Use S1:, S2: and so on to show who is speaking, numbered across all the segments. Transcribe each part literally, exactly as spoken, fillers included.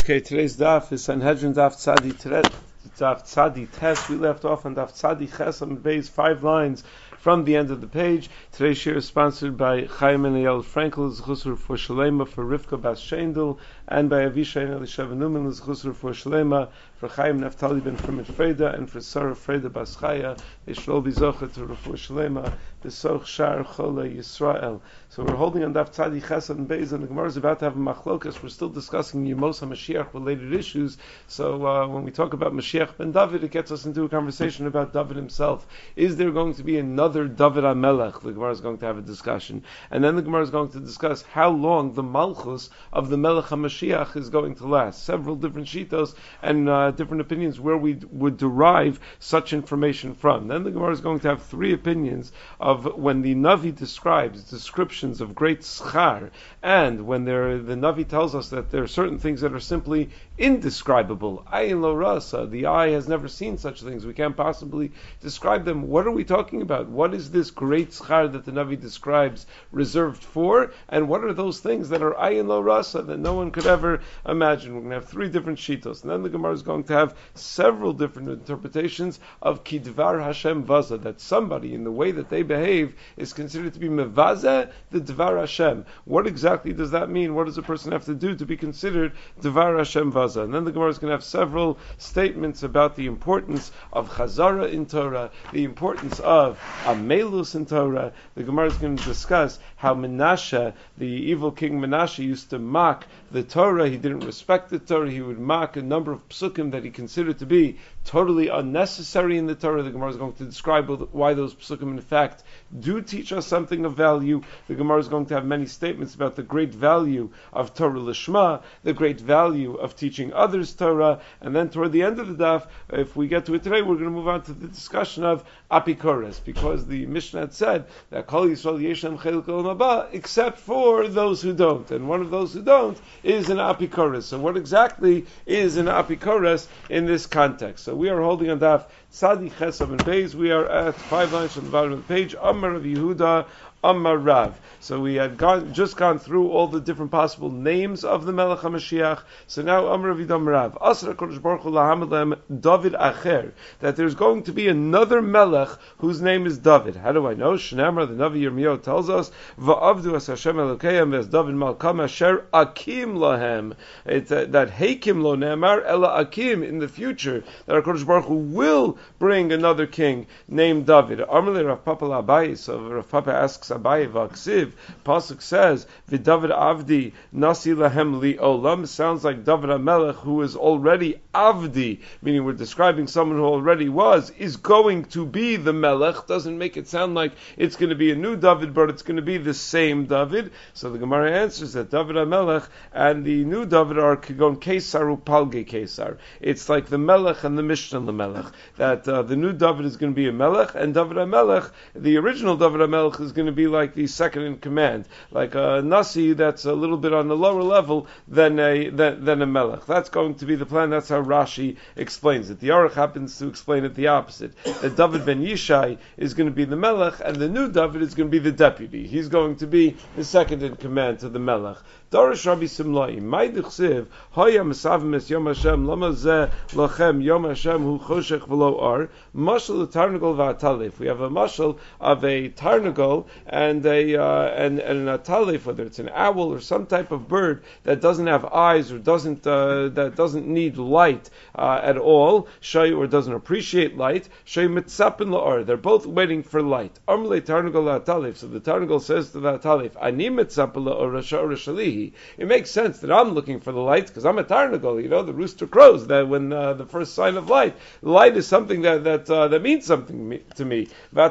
S1: Okay, today's daf is Sanhedrin daf Tzadi Tret, daf Tzadi Tes. We left off on daf Tzadi Ches on base five lines from the end of the page. Today's share is sponsored by Chaim and Eyal Frankel, Zchusur for Shalema, for Rivka Bas Shendel, and by Avisha and Elisha Numan, Zchusur for Shalema, for Chaim Naftali ben Frimet Freda, and for Sarah Freda Bas Chaya. They should all be Zocher to Refuah Shalema, the Soch Shar Chole Yisrael. So we're holding on daf Tzadi Ches and Beis, and the Gemara is about to have a machlokas. We're still discussing Yemos HaMashiach related issues. So uh, when we talk about Mashiach ben David, it gets us into a conversation about David himself. Is there going to be another David HaMelech? The Gemara is going to have a discussion. And then the Gemara is going to discuss how long the Malchus of the Melech HaMashiach is going to last. Several different shitos and uh, different opinions where we d- would derive such information from. Then the Gemara is going to have three opinions of when the Navi describes descriptions of great schar, and when there, the Navi tells us that there are certain things that are simply indescribable. Ayin lo rasa, the eye has never seen such things. We can't possibly describe them. What are we talking about? What is this great schar that the Navi describes reserved for? And what are those things that are ayin lo rasa that no one could ever imagine? We're going to have three different shitos. And then the Gemara is going to have several different interpretations of kidvar Hashem vaza, that somebody in the way that they behave is considered to be mevaza the dvar Hashem. What exactly does that mean? What does a person have to do to be considered dvar Hashem vaza? And then the Gemara is going to have several statements about the importance of chazara in Torah, the importance of amelus in Torah. The Gemara is going to discuss how Menashe, the evil king Menashe, used to mock the Torah. He didn't respect the Torah. He would mock a number of psukim that he considered to be totally unnecessary in the Torah. The Gemara is going to describe why those psukim, in fact, do teach us something of value. The Gemara is going to have many statements about the great value of Torah Lishma, the great value of teaching others Torah, and then toward the end of the daf, if we get to it today, we're going to move on to the discussion of Apikoros, because the Mishnah had said that Kol Yisrael Yeshem Chelik Olam Haba, except for those who don't, and one of those who don't is an Apikoros. So what exactly is an Apikoros in this context? So we are holding on daf Tzadi Chesav and Beis. We are at five lines from the bottom of the page. Amar of Yehuda, Amar Rav. So we had gone, just gone through all the different possible names of the Melech HaMashiach. So now Amar of Yidam Rav. Asra Kodesh Baruch Hu lahamelem David Acher. That there's going to be another Melech whose name is David. How do I know? Shnamar, the Navi Yirmiyahu tells us, Va'avdu as Hashem Elokeihem as David Malkam Asher Akim Lahem. It's uh, that Hakim Lo Ne'amar Ela Akim, in the future, that our Kodesh Baruch Hu will bring another king named David. Amrle Rav Papa Abayi. So Rav Papa asks Abayi Vaksiv. Pasuk says, "V'David Avdi Nasi Lahem Li Olam." Sounds like David HaMelech, who is already Avdi, meaning we're describing someone who already was, is going to be the Melech. Doesn't make it sound like it's going to be a new David, but it's going to be the same David. So the Gemara answers that David HaMelech and the new David are Kigon Kesar Upalge Kesar. It's like the Melech and the Mishnah Melech. That uh, the new David is going to be a Melech, and David HaMelech, the original David HaMelech, is going to be like the second in command, like a Nasi that's a little bit on the lower level than a than, than a Melech. That's going to be the plan. That's how Rashi explains it. The Aruch happens to explain it the opposite. That David ben Yishai is going to be the Melech, and the new David is going to be the deputy. He's going to be the second in command to the Melech. Darish Rabbi Simlai, my dichsiv, Haya Mesavim es Yom Hashem, Lama Zeh Lachem Yom Hashem Hu Choshech V'lo Ar, Mashal the Tarnagol V'Atalif. We have a mashal of a Tarnagol and a uh, and, and an Atalif, whether it's an owl or some type of bird that doesn't have eyes or doesn't uh, that doesn't need light uh, at all, Shay, or doesn't appreciate light, Shay Mitzapin La'ar. They're both waiting for light. Amle Tarnagol Atalif. So the Tarnagol says to the Atalif, Ani Mitzapin La'ar Rasha'ar Shalihi. It makes sense that I'm looking for the light because I'm a Tarnagol. You know, the rooster crows that when uh, the first sign of light. Light is something that that uh, that means something to me. What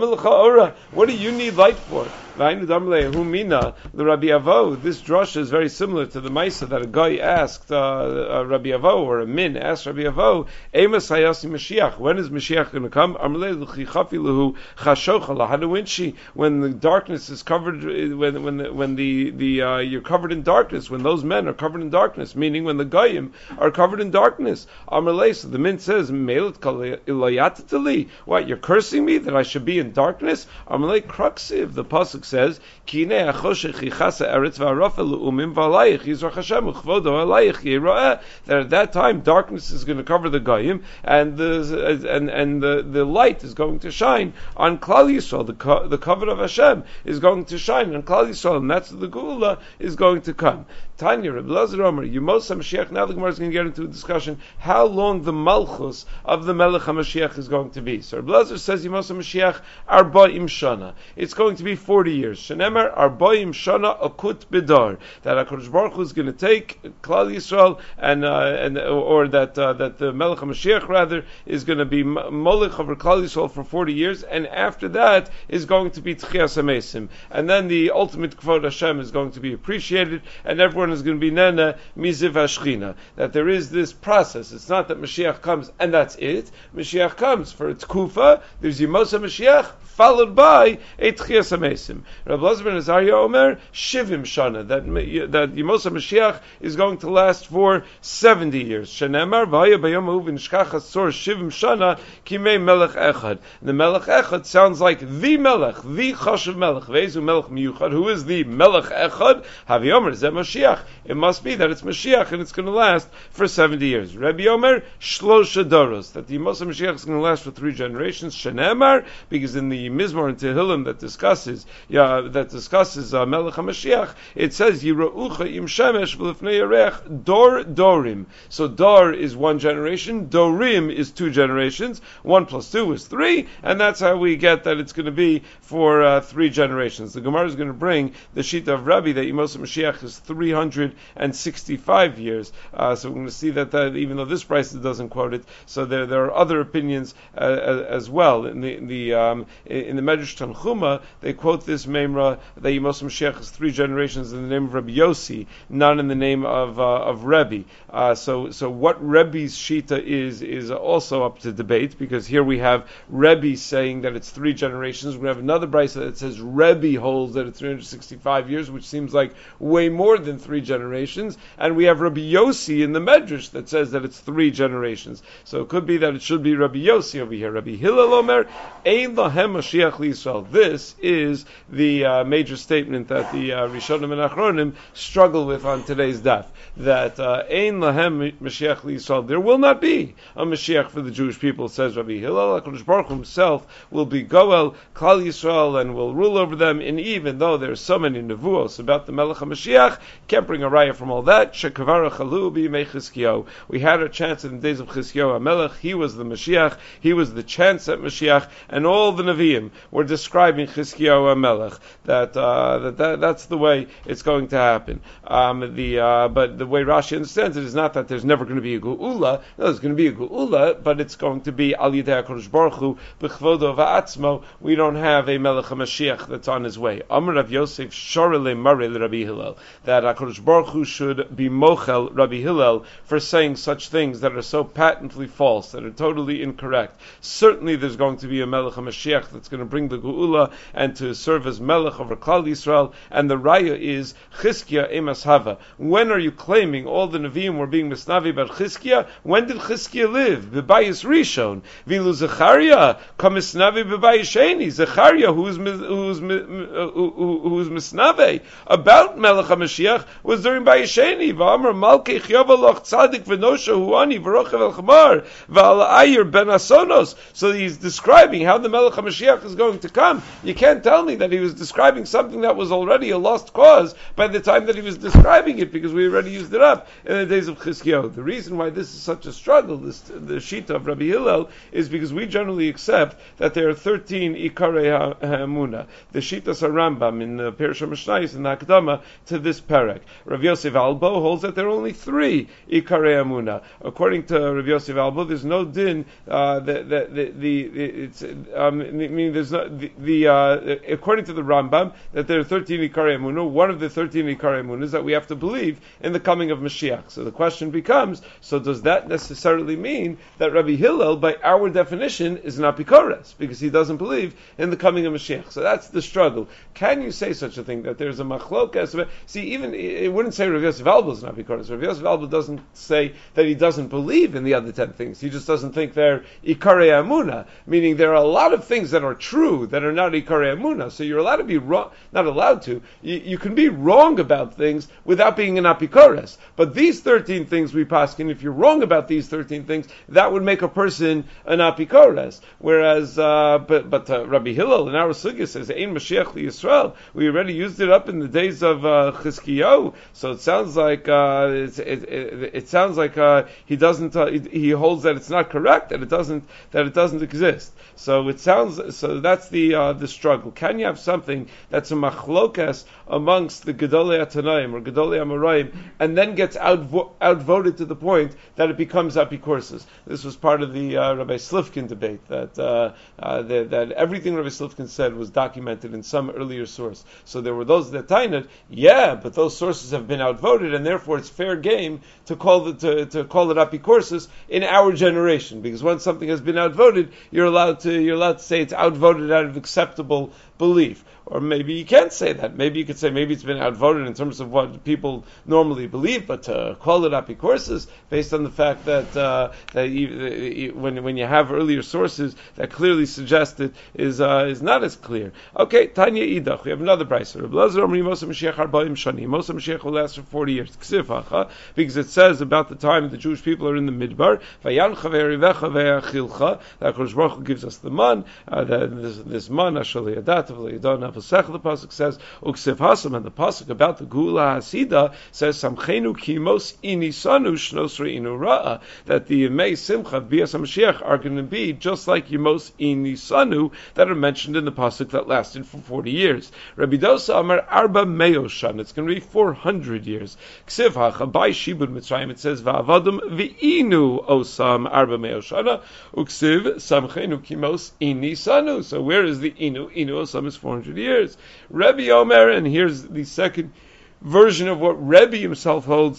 S1: do you need light for? The Rabbi Avo. This drasha is very similar to the Maisa that a guy asked uh, uh, Rabbi Avo, or a min asked Rabbi Avo, Emas Hayasi Mashiach. When is Mashiach going to come? When the darkness is covered, when when the, when the the uh, you're covered in darkness. When those men are covered in darkness, meaning when the goyim are covered in darkness. Amalei. So the min says, What, you're cursing me that I should be in darkness? Amalei Kruksiv. The pasuk says, Kinei achoshech yichasa eretz v'arafa le'umim v'alayich yizrach Hashem uchvodo alayich yira'eh. That at that time darkness is going to cover the goyim, and the and and the, the light is going to shine on Klal Yisrael. The co- the cover of Hashem is going to shine on Klal Yisrael, and that's the Geula is going to come. Tanya, Reb Elazar Omer, Yemos HaMashiach. Now the Gemara is going to get into a discussion how long the Malchus of the Melech HaMashiach is going to be. So Reb Elazar says Yemos HaMashiach Arba'im Shana. It's going to be forty years. Shenemar Arba'im Shana Akut Bidar. That HaKadosh Baruch Hu is going to take Klal Yisrael and uh, and or that uh, that the Melech HaMashiach rather is going to be Molech over Klal Yisrael for forty years, and after that is going to be Tchias HaMesim, and then the ultimate Kvod Hashem is going to be appreciated, and everyone is going to be Nena Miziv Ashchina. That there is this process. It's not that Mashiach comes and that's it. Mashiach comes for its Kufa. There's Yemos HaMashiach followed by a Tchias HaMesim. Rabbi Elazar ben Azariah Omer Shivim Shana. That that Yemos HaMashiach is going to last for seventy years. Shenemar V'haya Bayom Hu V'nishkach Asor Shivim Shana Kimei Melech Echad. The Melech Echad sounds like the Melech, the Chashuv Melech. Ve'ezu Melech Miyuchad. Who is the Melech Echad? Havi Omer Zeh Mashiach. It must be that it's Mashiach and it's going to last for seventy years. Rabbi Omer Shlosha Doros. That the Yemos HaMashiach is going to last for three generations. Shenemar, because in the Mizmor and Tehillim that discusses yeah, that discusses uh, Melech HaMashiach, it says Yiraucha im Shemesh v'lifnei Yarech Dor Dorim. So Dor is one generation, Dorim is two generations, one plus two is three, and that's how we get that it's going to be for uh, three generations. The Gemara is going to bring the Shita of Rabbi that Yemos HaMashiach is three hundred sixty-five years. Uh, so we're going to see that, that even though this price doesn't quote it, so there there are other opinions uh, as, as well. In the in the um, in the Medrash Tanchuma, they quote this Memra that Yemos HaMashiach is three generations in the name of Rabbi Yossi, not in the name of uh, of Rebbe. Uh, so so what Rebbe's Shita is is also up to debate, because here we have Rebbe saying that it's three generations. We have another brisa that says Rebbe holds that it's three hundred sixty-five years, which seems like way more than three generations. And we have Rabbi Yossi in the Medrash that says that it's three generations. So it could be that it should be Rabbi Yossi over here. Rabbi Hillel Omer, Ein Lahem Mashiach L'Yisrael. This is the uh, major statement that the uh, Rishonim and Achronim struggle with on today's daf. That uh, Ein Lahem Mashiach L'Yisrael. There will not be a Mashiach for the Jewish people, says Rabbi Hillel. HaKadosh Baruch Hu himself will be Goel, Klal Yisrael, and will rule over them. And even though there are so many nevuos about the Melech HaMashiach, can't bring a raya from all that. Shekavara Chalu b'yimei Chizkiyahu. We had a chance in the days of Chizkiyahu HaMelech. He was the Mashiach. He was the chance at Mashiach, and all the Nevi'im were describing Chizkiyahu HaMelech. That, uh, that that that's the way it's going to happen. Um, the uh, but the way Rashi understands it is not that there's never going to be a Geula. No, there's going to be a Geula, but it's going to be Al Yidei HaKadosh Baruch Hu b'chvodo va'atzmo. We don't have a Melech HaMashiach that's on his way. Amar Rav Yosef Shorele Mare Rabbi Hillel, that HaKadosh Baruch Hu should be mochel Rabbi Hillel for saying such things that are so patently false, that are totally incorrect. Certainly there's going to be a Melech HaMashiach that's going to bring the Geula and to serve as Melech over Klal Yisrael, and the Raya is Chizkiah Emas Hava. When are you claiming all the Nevi'im were being Misnavi about Chizkiah? When did Chizkiah live? B'bayis Rishon. Vilu Zechariah Kamisnavi b'bayis Sheni. Zechariah, who's who's who's Misnavi about Melech HaMashiach, was during Bayis Sheni. V'amar Malkei Chiyavaloch Tzadik V'nosha Huani V'rochav El Chamar V'al Ayer Ben Asonos. So he's describing how the Melech HaMashiach is going to come. You can't tell me that he was describing something that was already a lost cause by the time that he was describing it, because we already used it up in the days of Chizkiyahu. The reason why this is such a struggle, this, the Shita of Rabbi Hillel, is because we generally accept that there are thirteen Ikarei HaEmuna. The Shitas Rambam in the Perush HaMishnayos in the Hakdama to this parak. Rav Yosef Albo holds that there are only three Ikarei HaEmuna. According to Rav Yosef Albo, there's no din uh, that the, the, the it's um, I mean there's no the, the uh, according to the Rambam that there are thirteen Ikarei HaEmuna. One of the thirteen Ikarei HaEmuna is that we have to believe in the coming of Mashiach. So the question becomes: so does that necessarily mean that Rabbi Hillel, by our definition, is not Bikoras because he doesn't believe in the coming of Mashiach? So that's the struggle. Can you say such a thing that there's a machlokas? See, even it wouldn't say Rav Yosef Albo is not Bikoras. Rav Yosef Albo doesn't say that he doesn't believe in the other ten things. He just doesn't think they're Ikarei Amuna, meaning there are a lot of things that are true that are not Ikarei Amuna. So you're you're allowed to be wrong, not allowed to, you, you can be wrong about things without being an apikores. But these thirteen things we paskin, if you're wrong about these thirteen things, that would make a person an apikores. Whereas, uh, but, but uh, Rabbi Hillel in our sugya says, Ein Mashiach li Yisrael. We already used it up in the days of uh, Chizkiyahu. So it sounds like, uh, it, it, it, it sounds like uh, he doesn't, uh, he, he holds that it's not correct, that it doesn't, that it doesn't exist. So it sounds, so that's the uh, the struggle. Can you have something that's a machlokas amongst the Gedolei Atanaim or Gedolei Amoraim, and then gets outvo- outvoted to the point that it becomes apikorsis? This was part of the uh, Rabbi Slifkin debate, that uh, uh, that, that everything Rabbi Slifkin said was documented in some earlier source. So there were those that tained, yeah, but those sources have been outvoted, and therefore it's fair game to call it to, to call it apikorsis in our generation, because once something has been outvoted, you're allowed to you're allowed to say it's outvoted out of acceptable belief. Or maybe you can't say that. Maybe you could say maybe it's been outvoted in terms of what people normally believe, but to call it apikorsis based on the fact that uh, that you, when when you have earlier sources that clearly suggest it is uh, is not as clear. Okay, Tanya Idach. We have another brayso. Moshe Mashiach will last for forty years. Because it says about the time the Jewish people are in the Midbar. That Kodesh Baruch Hu gives us the man. Uh, this, this man Ashaliyadat of Leidon. The pasuk says uksiv hasam, and the pasuk about the Gula Hasida says samchenu kimos inisanu shnos reinu ra'a, that the Yemei Simcha of Bias HaMashiach are going to be just like Yemos inisanu that are mentioned in the pasuk that lasted for forty years. Rabbi Dosa Amar Arba Meoshan, it's going to be four hundred years. Ksiv hacha by Shibud Mitzrayim, it says va'avadum v'inu osam Arba Meoshana uksiv samchenu kimos inisanu. So where is the inu? Inu osam is four hundred years. Years. Rebbe Omer, and here's the second version of what Rebbe himself holds.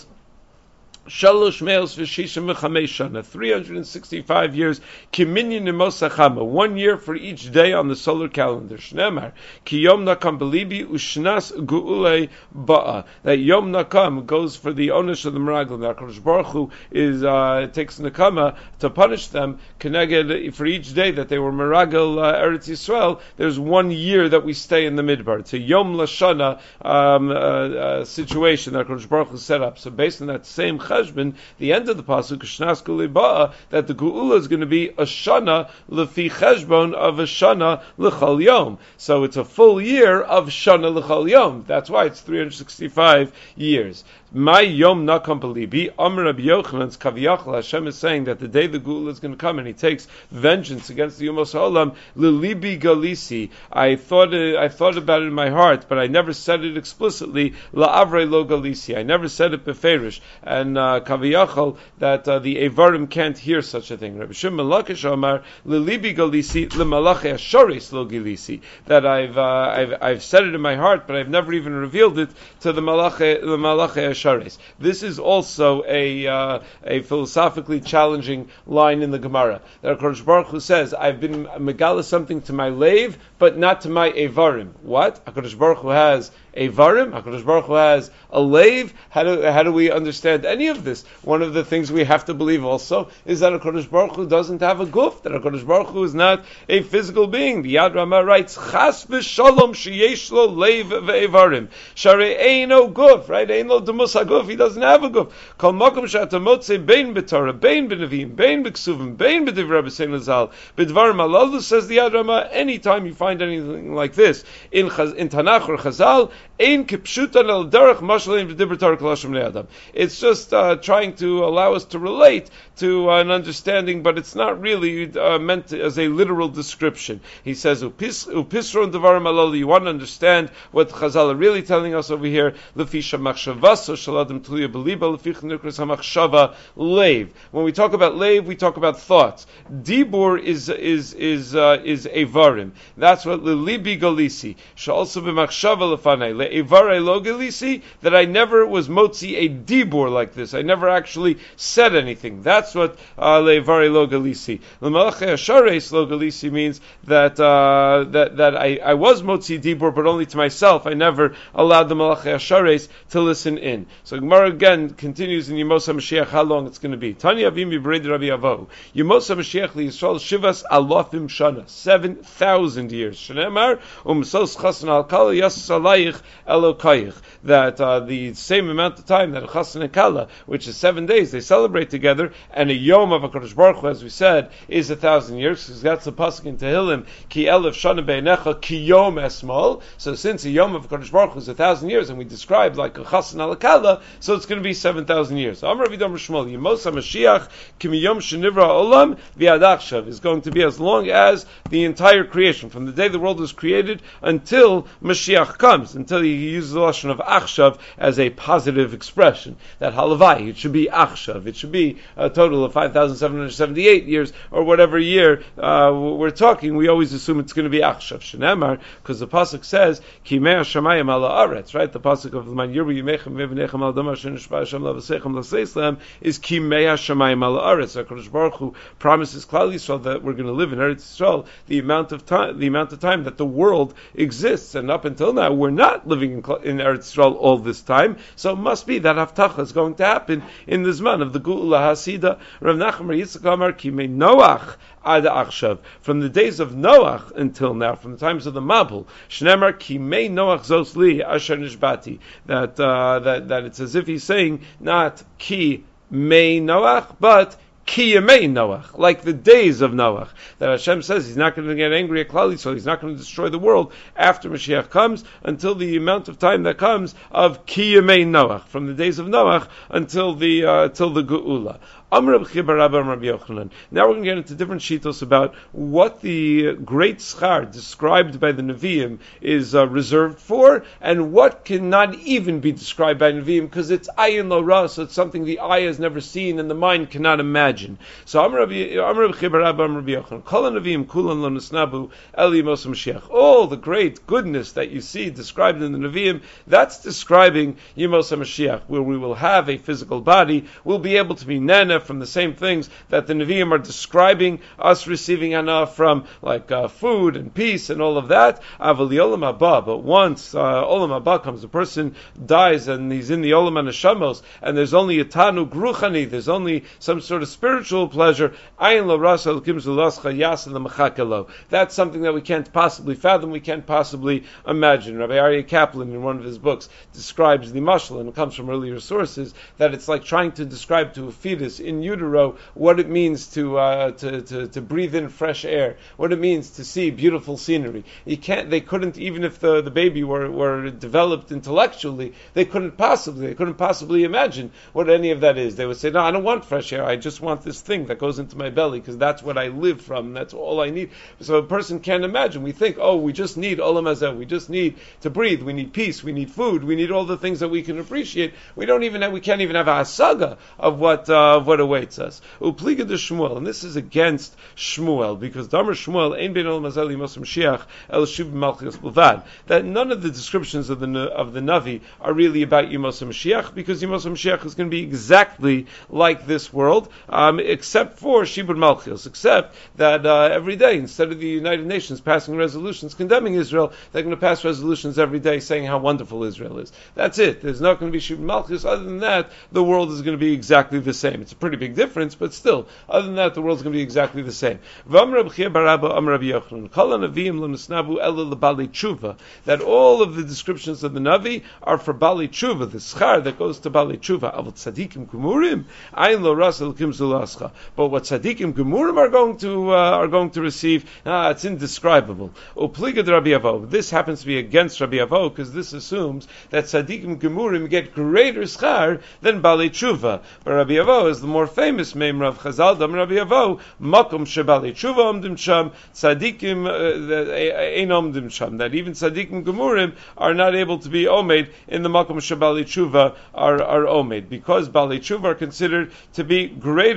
S1: Shalosh meos v'shishim v'chamesh shana, three hundred sixty-five years, kiminyan nemosachama, one year for each day on the solar calendar. Shneimar, ki yom nakam belibi ushnas gu'ulei ba'a, that yom nakam goes for the onish of the meraglim, that HaKadosh Baruch Hu is, uh, takes nakama to punish them, keneged, for each day that they were meragel uh, Eretz Yisrael, there's one year that we stay in the midbar. It's a yom lashana um, uh, uh, situation that HaKadosh Baruch Hu set up. So based on that same the end of the pasuk Shnas Guliba'a, that the Geula is going to be a shana lefi cheshbon of a shana l'chal yom. So it's a full year of shana l'chal yom. That's why it's three hundred sixty-five years. My yom nakam belibi Amar Rabbi Yochanan's kaviyachal. Hashem is saying that the day the Geula is going to come and He takes vengeance against the Yomos Ha'olam, lilibi galisi. I thought it, I thought about it in my heart, but I never said it explicitly. La'avrei lo galisi. I never said it beferish. And uh, kaviyachal that uh, the Evarim can't hear such a thing. Rabbi Shimon Lakish Amar lilibi galisi lemalachei ashoris lo galisi. That I've, uh, I've I've said it in my heart, but I've never even revealed it to the malachei the malachei ashoris. This is also a uh, a philosophically challenging line in the Gemara. That HaKadosh Baruch Hu says, I've been megala something to my lave, but not to my Evarim. What? HaKadosh Baruch Hu has Evarim? HaKadosh Baruch Hu has a lave? How do, how do we understand any of this? One of the things we have to believe also is that HaKadosh Baruch Hu doesn't have a guf, that HaKadosh Baruch Hu is not a physical being. The Yad Ramah writes, Chas v'shalom sheyesh lo leiv ve'evarim. Sharei eino guf, right? Eino demus haguf, he doesn't have a guf. Kol makom she'ata motzei bein b'Torah, bein b'Nevim, bein b'Ksuvim, bein b'Divrei B'Sein Lazal, b'Dvarim halalu, says the Yad Ramah, anytime you find anything like this in, Chaz, in Tanakh or Chazal, it's just uh, trying to allow us to relate to uh, an understanding, but it's not really uh, meant to, as a literal description. He says, Upisron devarim aloli. You want to understand what Chazal are really telling us over here. When we talk about leiv, we talk about thoughts. Dibur is is is uh, is evarim. That's what lilibi galisi. Also b'machshava lefanei. Akanai le'evarei lo gelisi, that I never was motzi a dibur like this. I never actually said anything. That's what uh, le'evarei lo gelisi. L'malachei hashareis lo gelisi means that uh, that that I, I was motzi dibur, but only to myself. I never allowed the malachei hashareis to listen in. So Gemara again continues in Yemos HaMashiach how long it's going to be. Tanya Avim B'Bered Rabbi Avo. Yemos HaMashiach liYisrael Shivas Alofim Shana, seven thousand years. Shneimar Umsos Chasan Al Kala Yas Salayich Elokayich. That uh, the same amount of time that a Chasan and Kala, which is seven days, they celebrate together, and a Yom of HaKadosh Baruch Hu, as we said, is a thousand years. Because that's the pasuk in Tehillim, Ki Elef Shana Beinecha Ki Yom Esmol. So since a Yom of HaKadosh Baruch Hu is a thousand years, and we described like a Chasan Al Kala, so it's going to be seven thousand years. So Amar Vidam Shmuel Yemos HaMashiach Kimiyom Shenivra Olam V'Adakshav is going to be as long as the entire creation, from the day the world was created until Mashiach comes, until he uses the lashon of Achshav as a positive expression. That halavai, it should be Achshav. It should be a total of five thousand seven hundred seventy-eight years, or whatever year uh, we're talking. We always assume it's going to be Achshav. Shenemar, because the pasuk says Kimei Hashamayim Ala Aretz, right? The pasuk of Man Yirbu Yimechem V'Vnechem Al Damar Shenishba Hashem Lavasechem Laseislam is Kimei Hashamayim Ala Aretz. HaKadosh Baruch Hu promises Klal Yisrael that we're going to live in Eretz Yisrael the amount of time, the amount of time that the world exists, and up until now we're not living in, in Eretz Yisrael all this time. So it must be that Haftacha is going to happen in the Zman of the Geula Hasida. Rav Nachman Yitzchak Amar Kimei Noach Ad Achshav, from the days of Noach until now, from the times of the Mabul. Shnemar Kimei Noach Zos Li Asher Nishbati. That uh, that that it's as if he's saying not Ki Mei Noach, but Ki Yemei Noach, like the days of Noach. That Hashem says He's not going to get angry at Klal Yisrael, He's not going to destroy the world after Mashiach comes, until the amount of time that comes of Ki Yemei Noach, from the days of Noach until the uh, until the Geula. Now we're going to get into different shitos about what the great schar described by the Nevi'im is uh, reserved for, and what cannot even be described by Nevi'im, because it's ayin lo ra, so it's something the eye has never seen and the mind cannot imagine. So all the great goodness that you see described in the Nevi'im, that's describing Yemos HaMashiach, where we will have a physical body, we'll be able to be nana from the same things that the Nevi'im are describing us receiving hana from, like uh, food and peace and all of that. Avali olam haba, but once uh, olam haba comes, a person dies and he's in the olam haneshamos, and there's only a tanu gruchani, there's only some sort of spiritual pleasure. Ayin lo rasa l'kim zulascha yas l'machakelo. That's something that we can't possibly fathom, we can't possibly imagine. Rabbi Aryeh Kaplan, in one of his books, describes the mashal, and it comes from earlier sources, that it's like trying to describe to a fetus in utero what it means to, uh, to, to to breathe in fresh air, what it means to see beautiful scenery. You can't. They couldn't, even if the, the baby were, were developed intellectually, they couldn't possibly they couldn't possibly imagine what any of that is. They would say, "No, I don't want fresh air. I just want this thing that goes into my belly because that's what I live from. That's all I need." So a person can't imagine. We think, "Oh, we just need olam hazeh. We just need to breathe. We need peace. We need food. We need all the things that we can appreciate." We don't even have, we can't even have a hasaga of what uh, of what awaits us. Upliga de Shmuel, and this is against Shmuel, because Damar Shmuel ein ben olam hazeh limos Mashiach el shiv malchus b'lvad. That none of the descriptions of the of the Navi are really about Yemos HaMashiach, because Yemos HaMashiach is going to be exactly like this world, um, except for Shibud Malchus, except that uh, every day, instead of the United Nations passing resolutions condemning Israel, they're going to pass resolutions every day saying how wonderful Israel is. That's it. There's not going to be Shibud Malchus. Other than that, the world is going to be exactly the same. It's a pretty big difference, but still, other than that, the world's going to be exactly the same. That all of the descriptions of the Navi are for Bali Tshuva, the schar that goes to Bali Tshuva. But what tzadikim gemurim are going to uh, are going to receive, ah, it's indescribable. This happens to be against Rabbi Avo, because this assumes that tzadikim gemurim get greater schar than Bali Tshuva. But Rabbi Avo is the more famous Meim Rav Chazal, Dam Rabbi Avo, Makom Shebali Tshuva Omdim Sham, tzadikim ein Omdim Sham. That even tzadikim gemurim are not able to be omed in the Makom Shebali Tshuva are are omed, because Bali Tshuva are considered to be greater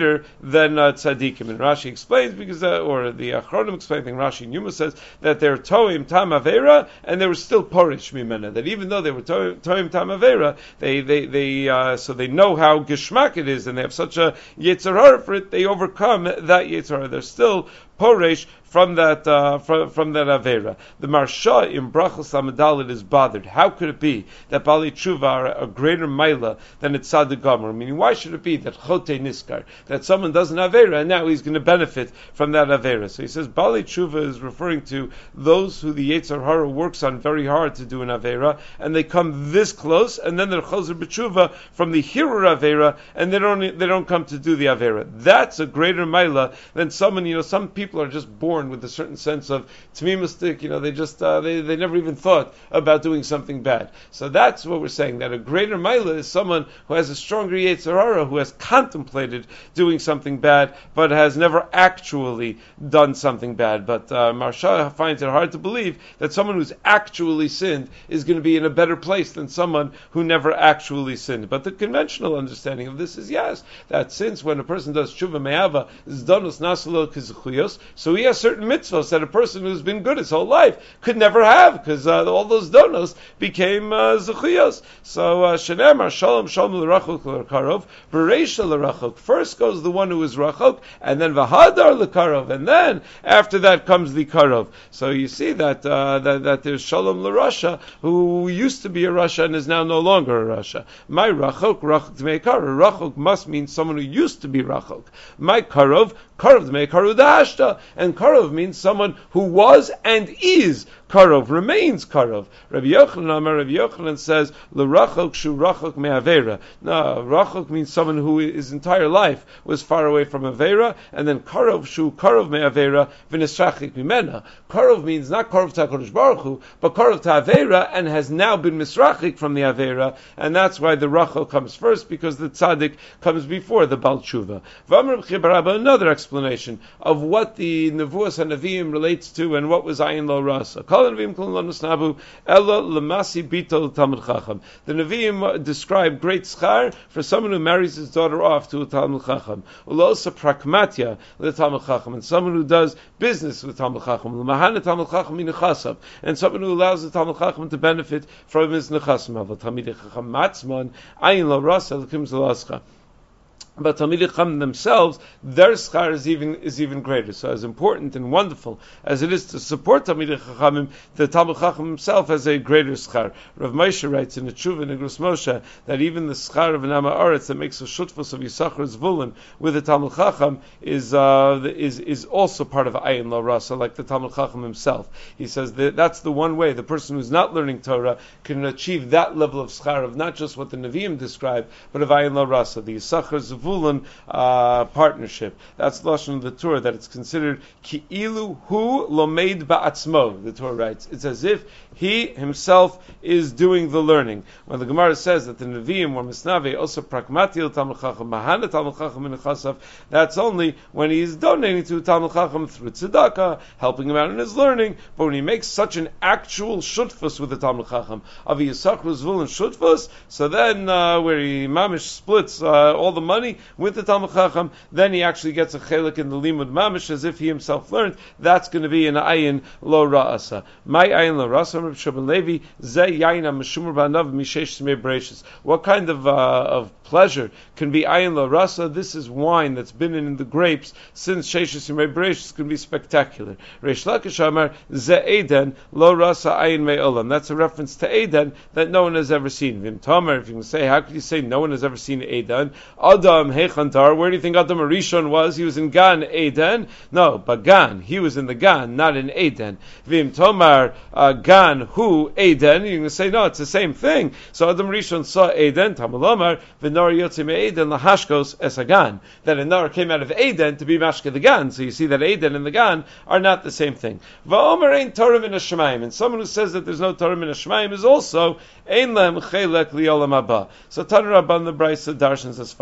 S1: greater than uh, tzaddikim. And Rashi explains because, uh, or the Achronim explain, I think Rashi and Yuma says that they're toim tam avera and they were still porish mimena. That even though they were toim, toim tam avera, they they they uh, so they know how geshmak it is, and they have such a yetzer hara for it. They overcome that yetzer hara. They're still porish from that uh, from, from that avera. The Marsha in Brachos Amadalit is bothered. How could it be that Bali Tshuva are a greater maila than a Tzaddik Gomer? Meaning, why should it be that Chote Niskar, that someone does an avera and now he's going to benefit from that avera? So he says Bali Tshuva is referring to those who the Yetzer Hara works on very hard to do an avera, and they come this close, and then they're Choser B'Tshuva from the Hirur avera, and they don't they don't come to do the avera. That's a greater maila than someone. You know, some people are just born with a certain sense of tmimustik, you know, they just, uh, they, they never even thought about doing something bad. So that's what we're saying, that a greater maila is someone who has a stronger Yetzer Hara, who has contemplated doing something bad, but has never actually done something bad. But uh, Marsha finds it hard to believe that someone who's actually sinned is going to be in a better place than someone who never actually sinned. But the conventional understanding of this is yes, that since when a person does tshuva me'ava, zdonos nasalo kizuchuyos, so he has certain mitzvahs that a person who's been good his whole life could never have, because uh, all those donos became uh, zuchuyos. So shenemar shalom shalom l'rachok l'karov v'reisha l'rachok. First goes the one who is rachok, and then v'hadar l'karov, and then after that comes the karov. So you see that uh, that, that there's shalom l'rasha who used to be a rasha and is now no longer a rasha. My rachok rachok d'mei karov. Rachok must mean someone who used to be rachok. My karov karov d'mei karov da'ashta. And Karov means someone who was and is Karov, remains Karov. Rabbi Yochanan Amar, Rabbi Yochanan says, L'rachok shu rachok me'avera. No, rachok means someone who his entire life was far away from Avera, and then Karov shu Karov me'avera v'nisrachik mimena. Karov means not Karov ta'kodesh Baruch Hu, but Karov ta'avera, and has now been misrachik from the Avera, and that's why the rachok comes first, because the tzaddik comes before the Bal Tshuva. V'amar B'chi bar Abba, another explanation of what the Nevuas and Nevi'im relates to, and what was Ayin Lo Rasa. The Nevi'im describe great schar for someone who marries his daughter off to a Talmud Chacham. Ulosa prakmatya the Talmud Chacham, and someone who does business with Talmud Chacham. L'mahana Talmud Chacham inechasav, and someone who allows the Talmud Chacham to benefit from his nechasim. Aval Talmidei Chacham matzman Ayin Lo Rasa l'kim zelascha. But Talmidei Chacham themselves, their schar is even is even greater. So as important and wonderful as it is to support Talmidei Chachamim, the Talmud Chacham himself has a greater schar. Rav Moshe writes in the Tshuva in Igros Moshe that even the schar of an Am Haaretz that makes a shutfus of Yisachar Zvulun with the Talmud Chacham is uh, is is also part of Ayin Lo Rasa, like the Talmud Chacham himself. He says that that's the one way the person who's not learning Torah can achieve that level of schar of not just what the Nevi'im describe, but of Ayin Lo Rasa, the Yisachar Zvulun Uh, partnership. That's the lashon of the Torah, that it's considered ki'ilu hu lomeid ba'atzmo. The Torah writes, it's as if he himself is doing the learning. When the Gemara says that the Nevi'im or Misnave also pragmati Talmud Chacham mahana Talmud Chacham in chasav, that's only when he is donating to Talmud Chacham through tzedakah, helping him out in his learning. But when he makes such an actual shutfus with the Talmud Chacham of Yisachar Zvulun shutfus, so then uh, where he mamish splits uh, all the money with the Talmud Chacham, then he actually gets a chelik in the limud mamish as if he himself learned. That's going to be an ayin lo ra'asa. My ayin lo ra'asa, Reb Shimon Levi, ze yayin ha-meshumar ba'anav mishesh smei bereishis. What kind of uh, of pleasure can be ayin lo ra'asa? This is wine that's been in the grapes since sheish smei bereishis. Can be spectacular. Reish Lakish Amar ze eden lo ra'asa ayin me'olam. That's a reference to Eden that no one has ever seen. Vim Tomer, if you can say, how could you say no one has ever seen Eden? Adam Hechantar, where do you think Adam Arishon was? He was in Gan Eden. No, but Gan, he was in the Gan, not in Eden. Vim Tomar uh, Gan Hu Eden. You can say no, it's the same thing. So Adam Rishon saw Eden. Tamalomar V'Nor Yotze Me'Eden Lahashkos Esagan. That a Nor came out of Eden to be Mashke the Gan. So you see that Eden and the Gan are not the same thing. Va'omer Ein Torah Min Hashemayim. And someone who says that there's no Torah Min Hashemayim is also Ein Lehem Chelek Liolam Haba. So Tanur Rabban the Brisa darshans as follows.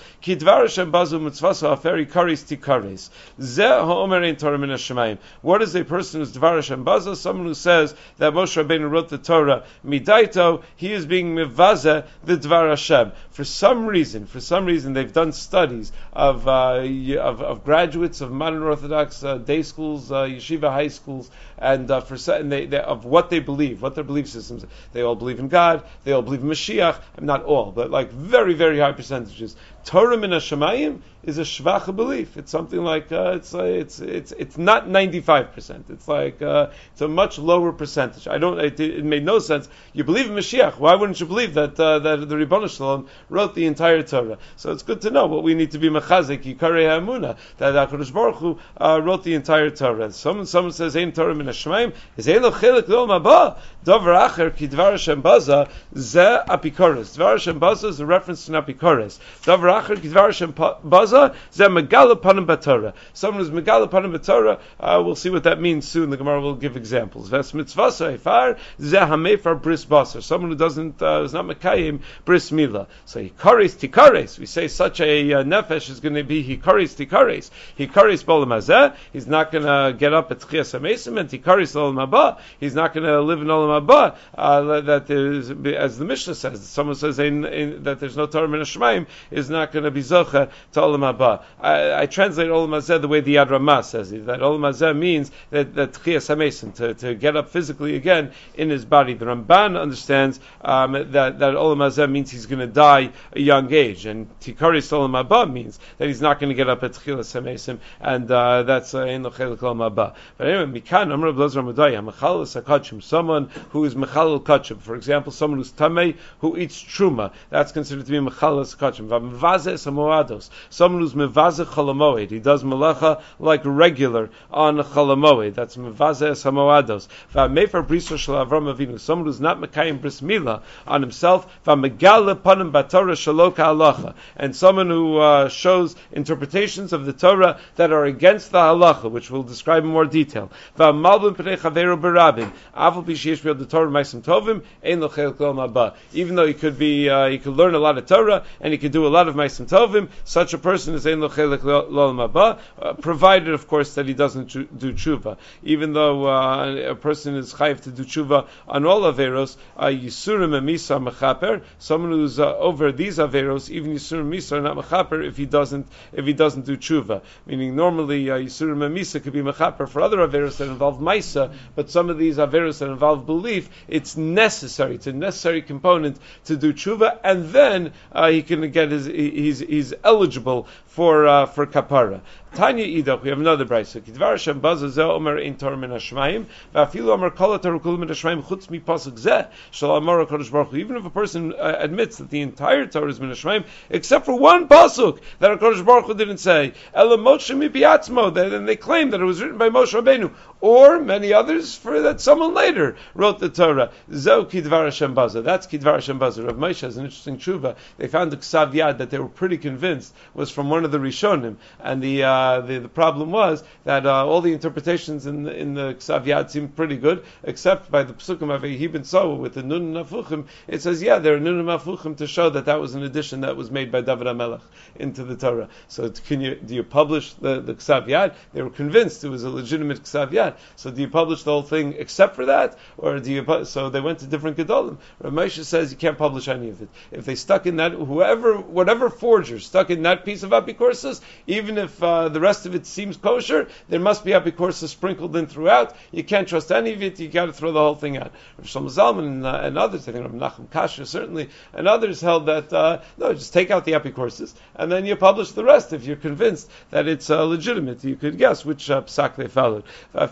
S1: ki dvar Hashem bazu mitzvaso aferi karis tikares. Ze ha'omer ein Torah min hashemayim. What is a person who's dvar Hashem bazu? Someone who says that Moshe Rabbeinu wrote the Torah midaito, he is being mivaze the dvar Hashem. For some reason, for some reason, they've done studies of uh, of, of graduates of modern Orthodox uh, day schools, uh, yeshiva high schools, and uh, for and they, they, of what they believe, what their belief systems. They all believe in God. They all believe in Mashiach. Not all, but like very, very high percentages. Torah min hashemayim is a shvacha belief. It's something like uh, it's uh, it's it's it's not ninety-five percent. It's like uh, it's a much lower percentage. I don't. It, it made no sense. You believe in Mashiach. Why wouldn't you believe that uh, that the Ribono Shalom wrote the entire Torah? So it's good to know what we need to be mechazik yikarei ha'emunah, that HaKadosh Baruch Hu uh, wrote the entire Torah. Someone someone says ein Torah min hashemayim is ein lo chelik l'olam haba davar acher ki dvar Hashem baza ze apikoros. Dvar Hashem baza is a reference to apikoros. Davar acher ki dvar Hashem baza ze megala panim b'Torah. Someone who's megala panim b'Torah, uh, we'll see what that means soon. The Gemara will give examples. Ves mitzvasa efar ze hamefar bris basar. Someone who doesn't uh, is not mekayim bris mila. So hikares tikares. We say such a uh, nefesh is going to be hikares tikares. Hikares b'olam hazeh. He's not going to get up at tchias hamesim, and hikares olam haba. He's not going to live in olam haba. Uh, that is, as the Mishnah says, someone says in, in, that there's no Torah min hashemayim is not going to be zocha to olam haba. I, I translate olam hazeh the way the Yad Ramah says it. That olam hazeh means that that tchias hamesim, to to get up physically again in his body. The Ramban understands um, that that olam hazeh means he's going to die a young age, and tikaris olam haba means that he's not going to get up at tchias hamesim, and uh, that's ein lo chelik olam haba. But anyway, mikan amar Blazer Ramadaya mechal sakachim, someone who is mechal kachim. For example, someone who's tamei who eats truma, that's considered to be mechal sakachim. V'mevaze samoados, someone who's mevaze cholamoed, he does malacha like regular on cholamoed. That's mevaze samoados. V'mefer briso shel Avram Avinu, someone who's not mekayim bris mila on himself. V'megala panim b'Torah shelo ka'halacha, and someone who uh, shows interpretations of the Torah that are against the halacha, which we'll describe in more detail. V'malbim pnei chaveru berabim, avol pi sheyesh b'yod the Torah ma'asim tovim, ein lo chelik l'olam haba. Even though he could be, uh, he could learn a lot of Torah and he could do a lot of ma'asim tovim, such a person is ein lo chelik l'olam haba, uh, provided, of course, that he doesn't do tshuva. Even though uh, a person is chayiv to do tshuva on all averos, uh, yisurim and misa mechaper. Someone who's uh, over these averos, even yisurim and misa are not mechaper if he doesn't if he doesn't do tshuva. Meaning, normally uh, yisurim and misa could be mechaper for other averos that involve ma'isa, but some of these averos that involve belief, it's necessary. It's a necessary component to do tshuva, and then uh, he can get his he's he's eligible for uh, for kapara. Tanya idach, we have another brayso. Kidvar Hashem baza zeh omer ein Torah min hashemayim, va'afilu omer kol haTorah kula min hashemayim chutz mi pasuk zeh shel amar HaKadosh Baruch Hu. Even if a person uh, admits that the entire Torah is min hashemayim, except for one pasuk that HaKadosh Baruch Hu didn't say, ela Moshe mi biatzmo, then they claim that it was written by Moshe Rabbeinu, or many others for that someone later wrote the Torah. Zeh kidvar Hashem baza. That's kidvar Hashem baza. Rav Moshe has an interesting tshuva. They found the Ksav Yad that they were pretty convinced was from one of the Rishonim, and the uh, the, the problem was that uh, all the interpretations in the, in the Ksav Yad seemed pretty good, except by the Psukim of Yehi ben Soa with the Nun Nafuchim. It says, yeah, there are Nun Nafuchim to show that that was an addition that was made by David HaMelech into the Torah. So can you do you publish the, the Ksav Yad? They were convinced it was a legitimate Ksav Yad. So do you publish the whole thing except for that, or do you? So they went to different Gedolim. Rav Moshe says you can't publish any of it. If they stuck in that, whoever, whatever forger stuck in that piece of apikorsus, even if uh, the rest of it seems kosher, there must be apikorsus sprinkled in throughout. You can't trust any of it. You got to throw the whole thing out. Rav Shlomo Zalman and, uh, and others, I think Rav Nachum Kasher certainly, and others held that uh, no, just take out the apikorsus and then you publish the rest if you're convinced that it's uh, legitimate. You could guess which uh, psak they followed.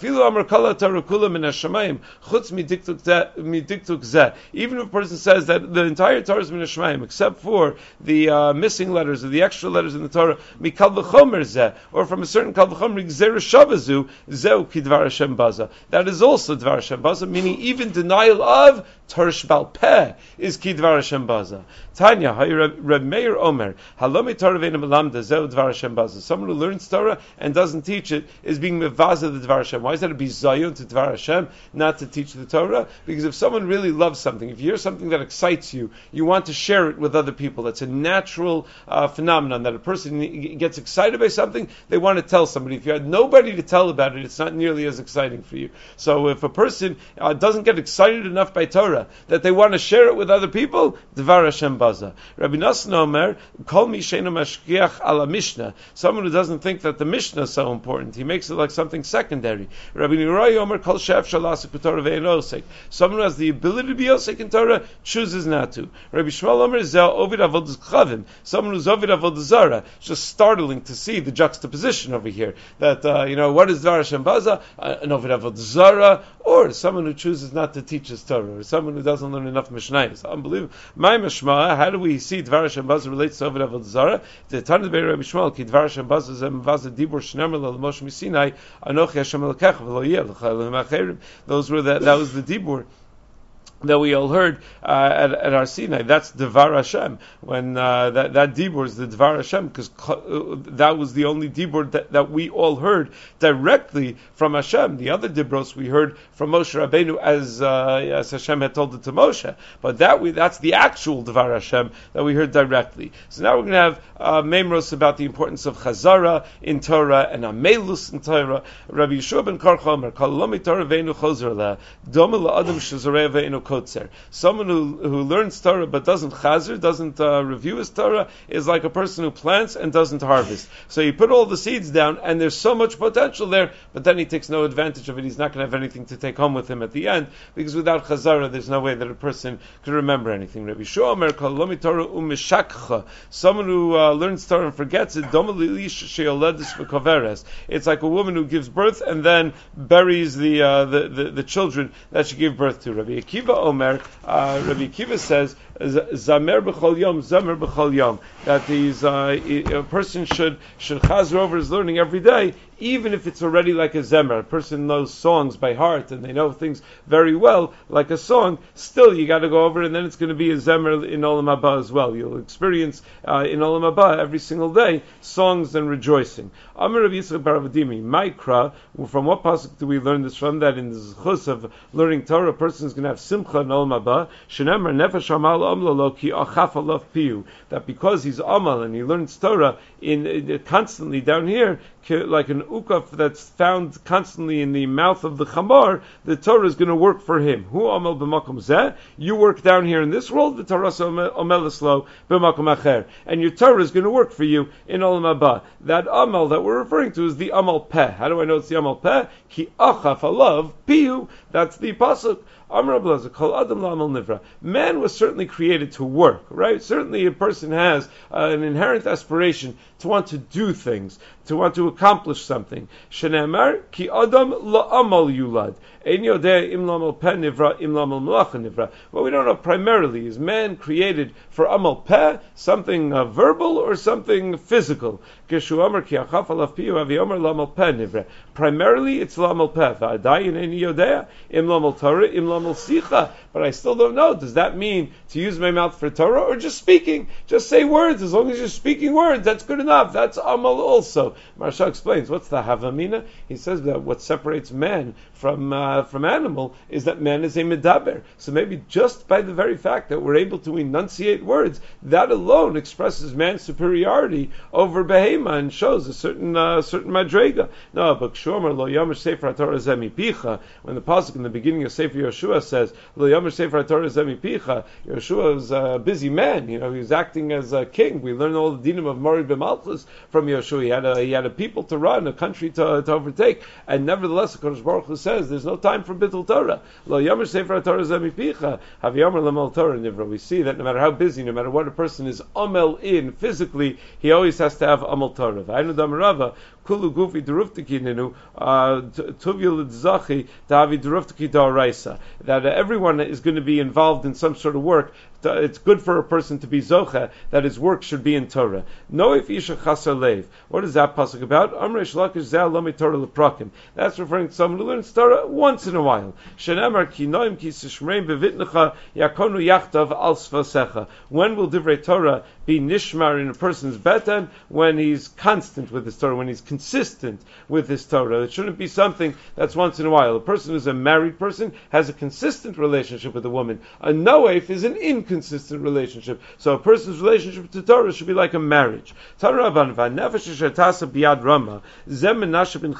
S1: Even if a person says that the entire Torah is min hashemayim except for the uh, missing letters or the extra letters in the Torah, mikal v'chomer zeh, or from a certain kal v'chomer gzeru shavazu zeu ki dvar Hashem baza. That is also dvar Hashem baza, meaning even denial of Torah Shebal Peh is Ki Dvar Hashem Baza. Tanya, Reb Meir Omer, Halomi Torah Ve'ena Melamda Zeu Dvar Hashem Baza. Someone who learns Torah and doesn't teach it is being mevaza the Dvar Hashem. Why is that a bizayon to Dvar Hashem, not to teach the Torah? Because if someone really loves something, if you hear something that excites you, you want to share it with other people. That's a natural uh, phenomenon that a person gets excited by something, they want to tell somebody. If you had nobody to tell about it, it's not nearly as exciting for you. So if a person uh, doesn't get excited enough by Torah that they want to share it with other people, Dvar Hashem Baza. Rabbi Nassan Omer, Kol mi she'eino mashgiach ala Mishnah. Someone who doesn't think that the Mishnah is so important, he makes it like something secondary. Rabbi Nirai Omer, Kol she'efshar la'asik b'Torah ve'eino osek. Someone who has the ability to be osek in Torah chooses not to. Rabbi Shmuel Omer, Zeh ovid avodas chavim. Someone who's ovid avodas zara. It's just startling to see the juxtaposition over here. That uh, you know, what is Dvar Hashem Baza? Uh, an ovid avodas zara, or someone who chooses not to teach his Torah, or someone who doesn't learn enough Mishnayos. Unbelievable. My Mishma, how do we see Dvar Hashem Baza relates to ovid avodas zara? The Tana Bei Rabbi Shmuel, Ki Dvar Hashem Baza zem vaza dibur shnemer la Moshe misinai anochi Hashem elokecha v'lo yeh l'chalim acherim. Those were the, that was the dibur that we all heard uh, at, at our Sinai. That's Dvar Hashem. When uh, that that dibur is the Dvar Hashem, because uh, that was the only dibur that, that we all heard directly from Hashem. The other dibros we heard from Moshe Rabbeinu as uh, as Hashem had told it to Moshe. But that we that's the actual Dvar Hashem that we heard directly. So now we're going to have uh, memros about the importance of Chazara in Torah and Amelus in Torah. Rabbi Yeshua ben Karchomer, Kol lomi Torah ve'enu chozer la, doma la'adam shezoreh ve'enu kotzer. Someone who, who learns Torah but doesn't chazer, doesn't uh, review his Torah, is like a person who plants and doesn't harvest. So you put all the seeds down, and there's so much potential there, but then he takes no advantage of it. He's not going to have anything to take home with him at the end, because without chazara, there's no way that a person could remember anything. Rabbi Yeshua Omer, Kol lomi Torah umeshakcha. Someone who uh, learns Torah and forgets it, doma li'ish sheyoledus v'koveres. It's like a woman who gives birth and then buries the uh, the, the the children that she gave birth to. Rabbi Akiva Omer, uh, Rabbi Akiva says, Zamer b'chol yom, Zamer b'chol yom, that these, uh, a person should should chazer over his learning every day, even if it's already like a zemer. A person knows songs by heart and they know things very well, like a song. Still, you got to go over it, and then it's going to be a zemer in Olam Haba as well. You'll experience uh, in Olam Haba every single day songs and rejoicing. Amar Rabbi Yitzchak bar Avadimi, Maikra. From what pasuk do we learn this from? That in the zechus of learning Torah, a person is going to have simcha in Olam Haba. Shenemar nefesh amal amlo lo ki achaf alav piyu. That because he's amal and he learns Torah in, in constantly down here, like an ukaf that's found constantly in the mouth of the chamar, the Torah is going to work for him. Hu amal b'makom zeh. You work down here in this world, the Torah omelislo b'makom acher, and your Torah is going to work for you in Olam Haba. That amal that we're referring to is the amal peh. How do I know it's the amal peh? Ki achaf alav piyu. That's the pasuk. Man was certainly created to work, right? Certainly a person has uh, an inherent aspiration to want to do things, to want to accomplish something. Shenemar ki adam la'amal yulad. Ein yodeh im la'amal peh nivra, im la'amal malacha nivra. What we don't know primarily is man created for amal peh, something uh, verbal or something physical. Geshu amar ki achaf alav piyu avi amar la'amal peh nivra. Primarily it's la'amal peh. Va'adayin ein yodeh im la'amal Torah, im la'amal sicha. But I still don't know. Does that mean to use my mouth for Torah or just speaking? Just say words. As long as you're speaking words, that's good enough. That's amal also. Maharsha explains, what's the havamina? He says that what separates man from uh, from animal is that man is a medaber. So maybe just by the very fact that we're able to enunciate words, that alone expresses man's superiority over behema and shows a certain uh, certain madrega. No, but Shomer lo yomer sefer Torah zemi picha. When the pasuk in the beginning of Sefer Yeshua says lo yomer sefer Torah zemi picha, Yeshua was a busy man. You know, he was acting as a king. We learn all the dinim of Morid b'Malchus from Yeshua. He had a he had a people to run, a country to, to overtake, and nevertheless, the Kodesh Baruch Hu says there's no time for bittul Torah. Lo yomer sefer Torah zemi picha, hav yomer lamal Torah nivra. We see that no matter how busy, no matter what a person is amel in physically, he always has to have amal Torah. V'aynu damarava kulu gufi deruftiki ninu tuvil zachi davi deruftiki da'araisa. That uh, everyone is going to be involved in some sort of work it's good for a person to be zocha, that his work should be in Torah. No if isha chasar lev. What is that pasuk about? Amrei shlakish zeh lomi Torah leprakim. That's referring to someone who learns Torah once in a while. Shenemar ki noim ki sishmerein bevitnecha yakonu yachtav al svasecha. When will divrei Torah be nishmar in a person's beten? When he's constant with his Torah, when he's consistent with his Torah. It shouldn't be something that's once in a while. A person who's a married person has a consistent relationship with a woman. A noef is an inconsistent relationship. So a person's relationship to Torah should be like a marriage. Menashe ben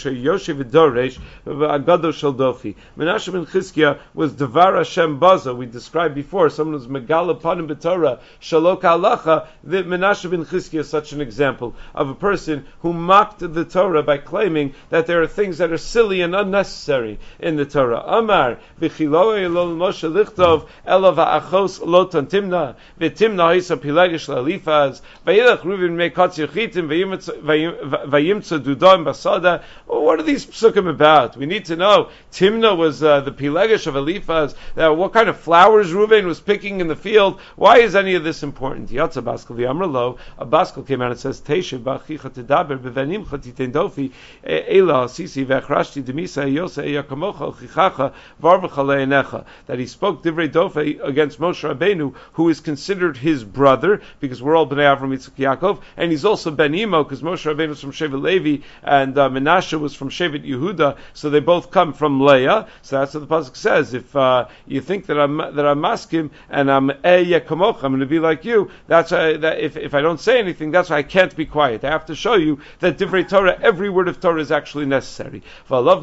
S1: Chizkiah was Devar Hashem Baza. We described before, someone who's Megala Panim B'Torah, Shalok Halacha. The Menashe ben Chizkiah is such an example of a person who mocked the Torah by claiming that there are things that are silly and unnecessary in the Torah. Amar, v'chilo elol Moshe lichtov, ela va'achos lo tantimna, v'timna hisa pilegish la'alifaz, v'yilach Reuven mei katzir chitim, v'yimtza dudam basada. What are these psukim about? We need to know. Timna was uh, the pilegish of Eliphaz. Uh, what kind of flowers Reuven was picking in the field? Why is any of this important? Yatsa baskel v'yamrlo. A baskel came out and says, Teishe b'achicha tedaber b'venimcha titen dofi ela sisi v'achrashti demisa yosa eyakamocha chichacha varvacha le'enecha. That he spoke divrei dofe against Moshe Rabbeinu, who is considered his brother, because we're all bnei Avram Yitzchak Yaakov, and he's also ben Imo, because Moshe Rabbeinu was from Shevet Levi, and uh, Menashe was from Shevet Yehuda, so they both come from Leah. So that's what the pasuk says. If uh, you think that I'm that I'm maskim and I'm eyakamocha, I'm going to be like you. That's why, that if if I don't say anything, that's why I can't be quiet. I have to show you that divrei Torah, every word of Torah is actually necessary. That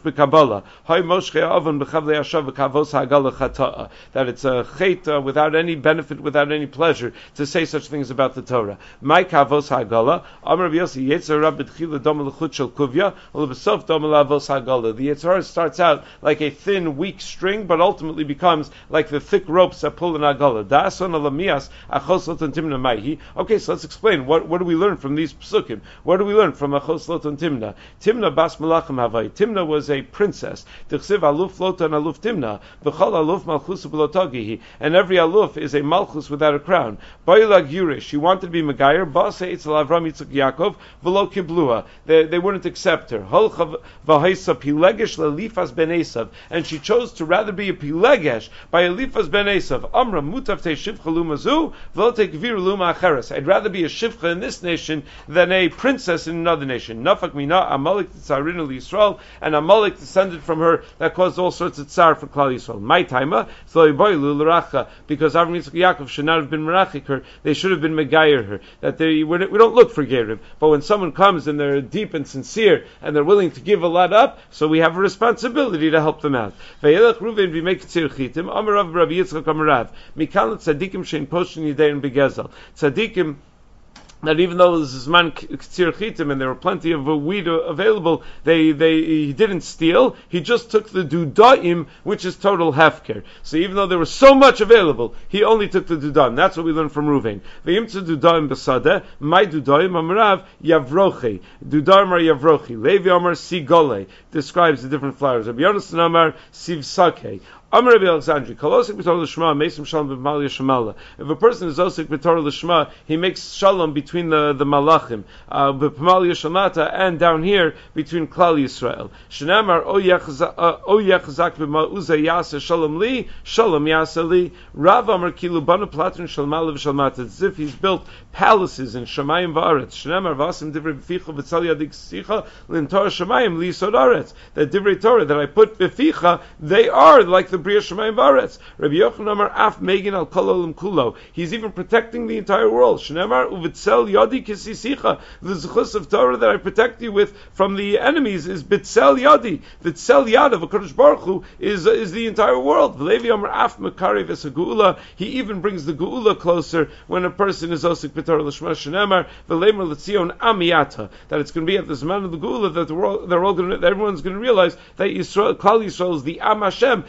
S1: it's a chait uh, without any benefit, without any pleasure, to say such things about the Torah. My kavos hagala, Amar Yossi Yetzer Rabbi Tchila Dom L'chut Shel Kuvya, L'Besof Dom L'Avos Hagala. The Yetzer starts out like a thin, weak string, but ultimately becomes like the thick ropes that pull an agala. Da'ason Alamias Achos Lotan Timna Maihi. Okay, so let's explain. What what do we learn from these psukim? What do we learn from Achos Lotan Timna? Timna Bas Malachim Havai. Timna was a princess. Tichsiv Aluf Lotan Aluf Timna. V'chol Aluf Malchus B'Lotogihi. And every Aluf is a Malchus without a crown. Bayla Gurish. She wanted to be Megayer. Basa Eitzel Avram Yitzchak Yaakov. V'lo Kiblua. They they wouldn't accept her. Holchav V'haisa Pilegesh L'Elifas Ben Esav. And she chose to rather be a Pilegesh by Elifas Ben Esav. Amra Mutav Te Shivcha Lumazu. V'lo Te Gvir Luma Acheres. I'd rather be a Shivcha in this nation than a princess in another nation. Nafak Mina Amalek Tzarinu Yisrael. And Amalek descended from her that caused all sorts of tsar for Klal Yisrael. My timer, because Avram Yitzchak Yaakov should not have been merachik her, they should have been megayer her. That they we don't look for gerim, but when someone comes and they're deep and sincere and they're willing to give a lot up, so we have a responsibility to help them out. Vayelech Reuven v'mektzir chitim, Amarav Rabbi Yitzchak Amarav, Mikalat tzadikim shein poshin yidein begezel. Tzadikim, that even though this is man k'tzir chitim and there were plenty of uh, weed uh, available, they they he didn't steal. He just took the dudaim, which is total hefker. So even though there was so much available, he only took the dudaim. That's what we learn from Reuven. Ve'imtzu dudaim b'sadeh, my dudaim amarav yavrochi. Dudaim are yavrochi. Levi Amar sigole describes the different flowers. Rabbi Yonasan Amar sivsake. Amar Rabbi Alexandri, Kolosik b'Torah l'shma, Mesim Shalom b'Mal Yishamala. If a person is osik b'Torah l'shma, he makes shalom between the, the malachim, uh, b'Mal Yishamata, and down here, between Klal Yisrael. Shenamar, O yechazak b'ma'uzah yasa shalom li, shalom yasa li. Rav Amar kilu banu platron shalmala v'shalmata. As if he's built palaces in Shamayim v'aretz. Shenamar v'asim divrei b'ficha v'tzal yadik sicha, l'ntor Shamayim li yisod aretz. That divrei Torah that I put b'ficha, they are like the Bria Shemayim Varetz. Rabbi Yochanan Amar Af Megan Al Kol Olam Kulo. He's even protecting the entire world. Shneimar Uvitzel Yadi Kisisicha. The zechus of Torah that I protect you with from the enemies is Bitzel Yadi. The Tzel Yad of HaKadosh Baruch Hu is is the entire world. V'Levi Amar Af Mekari V'Sagula. He even brings the Geula closer when a person is Osik B'Torah L'Shma. Shneimar V'Leimar L'Tzion Amiyata. That it's going to be at this man of the Geula that the world, they're all going to, everyone's going to realize that Yisrael, Klal Yisrael is the Am Hashem. That's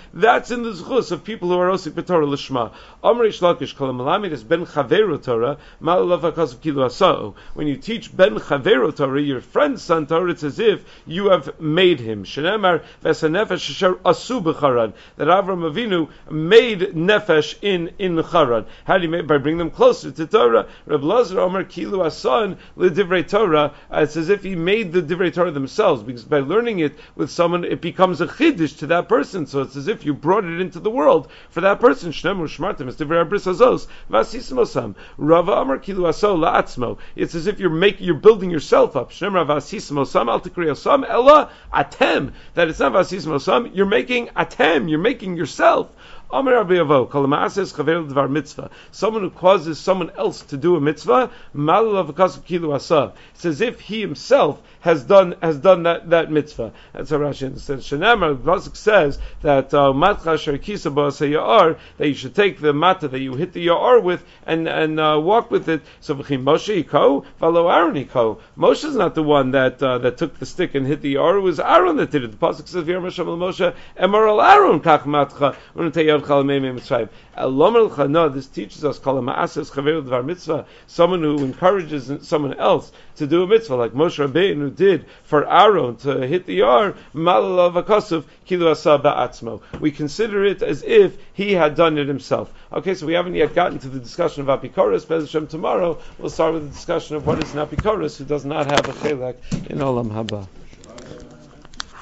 S1: That's in the zchus of people who are osik b'Torah l'shma. Amr Reish Lakish kol ha'melamed es ben chaveru Torah ma'alav hakasav kilu asa'u. When you teach ben chaveru Torah, your friend's son Torah, it's as if you have made him. Shenemar v'esanefesh asher asu b'charan. That Avram Avinu made nefesh in in Charan. How do you make? By bringing them closer to Torah. Reb Lazar Omer kilu asan l'divrei Torah. It's as if he made the divrei Torah themselves, because by learning it with someone, it becomes a chiddush to that person. So it's as if you brought it into the world for that person. Shnemu shmartim es divrei abris hazos v'asisim osam. Rava Omer kilu aso la'atzmo. It's as if you're making, you're building yourself up. Shnem v'asisim osam al tikri osam ella atem. That it's not v'asisim osam. You're making atem. You're making yourself. Someone who causes someone else to do a mitzvah, it's as if he himself has done has done that, that mitzvah. That's how Rashi understands. Shenamar Pasuk says that uh, that you should take the mata that you hit the ya'ar with and and uh, walk with it. So Moshe Iko, follow Aaron Iko. Moshe is not the one that uh, that took the stick and hit the ya'ar. It was Aaron that did it. The Pasuk says Moshe Emor Aaron kach matcha. No, this teaches us someone who encourages someone else to do a mitzvah, like Moshe Rabbeinu did for Aaron to hit the yar. We consider it as if he had done it himself. Okay, so we haven't yet gotten to the discussion of Apikoros. Bez Hashem, tomorrow we'll start with the discussion of what is an Apikoros who does not have a chelek in Olam Haba.